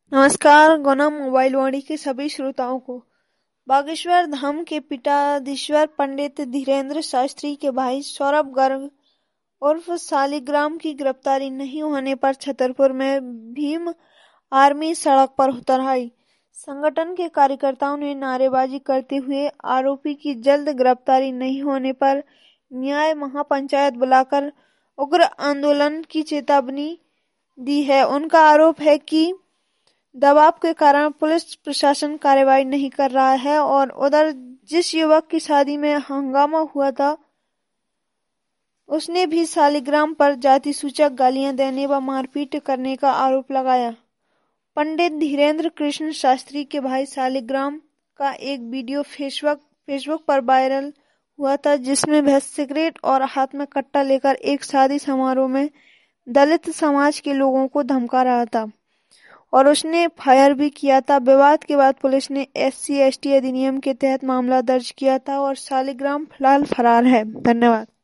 नमस्कार। गुना मोबाइल वाणी के सभी श्रोताओं को बागेश्वर धाम के पीठाधीश्वर पंडित धीरेन्द्र शास्त्री के भाई सौरभ गर्ग उर्फ शालिग्राम की गिरफ्तारी नहीं होने पर छतरपुर में भीम आर्मी सड़क पर उतर आई। संगठन के कार्यकर्ताओं ने नारेबाजी करते हुए आरोपी की जल्द गिरफ्तारी नहीं होने पर न्याय महापंचायत बुलाकर उग्र आंदोलन की चेतावनी दी है। उनका आरोप है कि दबाव के कारण पुलिस प्रशासन कार्रवाई नहीं कर रहा है और उधर जिस युवक की शादी में हंगामा हुआ था उसने भी शालिग्राम पर जाति सूचक गालियां देने व मारपीट करने का आरोप लगाया। पंडित धीरेन्द्र कृष्ण शास्त्री के भाई शालिग्राम का एक वीडियो फेसबुक पर वायरल हुआ था जिसमें वह सिगरेट और हाथ में कट्टा लेकर एक शादी समारोह में दलित समाज के लोगों को धमका रहा था और उसने फायर भी किया था। विवाद के बाद पुलिस ने SC/ST अधिनियम के तहत मामला दर्ज किया था और शालिग्राम फिलहाल फरार है। धन्यवाद।